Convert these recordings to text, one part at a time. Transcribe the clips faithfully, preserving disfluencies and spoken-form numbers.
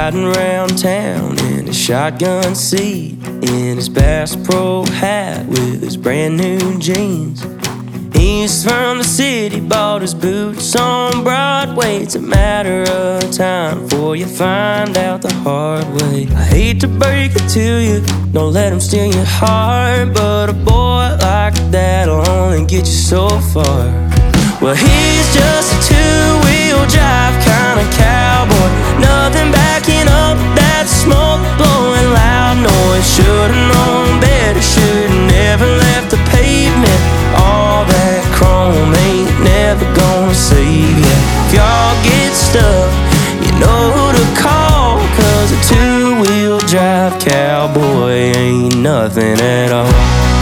riding around town in a shotgun seat, in his Bass Pro hat with his brand new jeans. He's from the city, bought his boots on Broadway. It's a matter of time before you find out the hard way. I hate to break it to you, don't let him steal your heart, but a boy like that'll only get you so far. Well, he's just a two-wheel drive kind of cowboy, nothing backing up that smoke blowing loud noise. Should've known better, should've never left the pavement. All that chrome ain't never gonna save ya. If y'all get stuck, you know who to call, 'cause a two-wheel drive cowboy ain't nothing at all.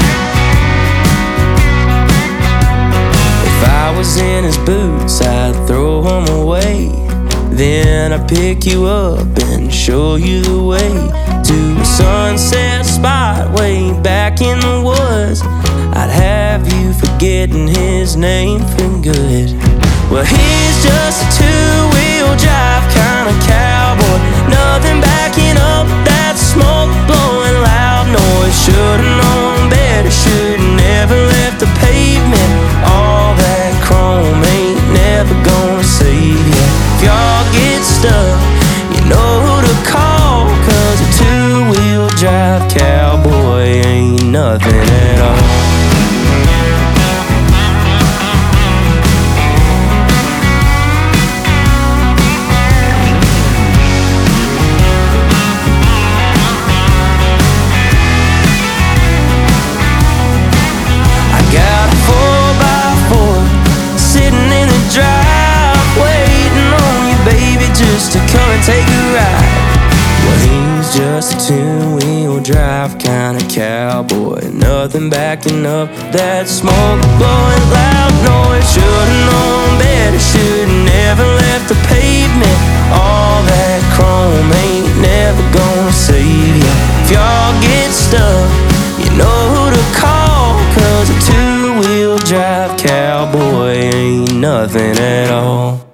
If I was in his boots, I'd throw them away. Then I'd pick you up and show you the way to a sunset spot way back in the woods. I'd have you forgetting his name for good. Well, he's just a two-wheel drive kind of cowboy, nothing backing up that smoke blowing loud noise. Should've known better, should've never left the pavement. All that chrome ain't never gonna save ya. If y'all get stuck, you know who to call, 'cause a two-wheel drive cowboy ain't nothing at all. Just to come and take a ride. Well, he's just a two-wheel drive kind of cowboy, nothing backing up that smoke blowing loud noise. Should've known better, should've never left the pavement. All that chrome ain't never gonna save ya. If y'all get stuck, you know who to call, 'cause a two-wheel drive cowboy ain't nothing at all.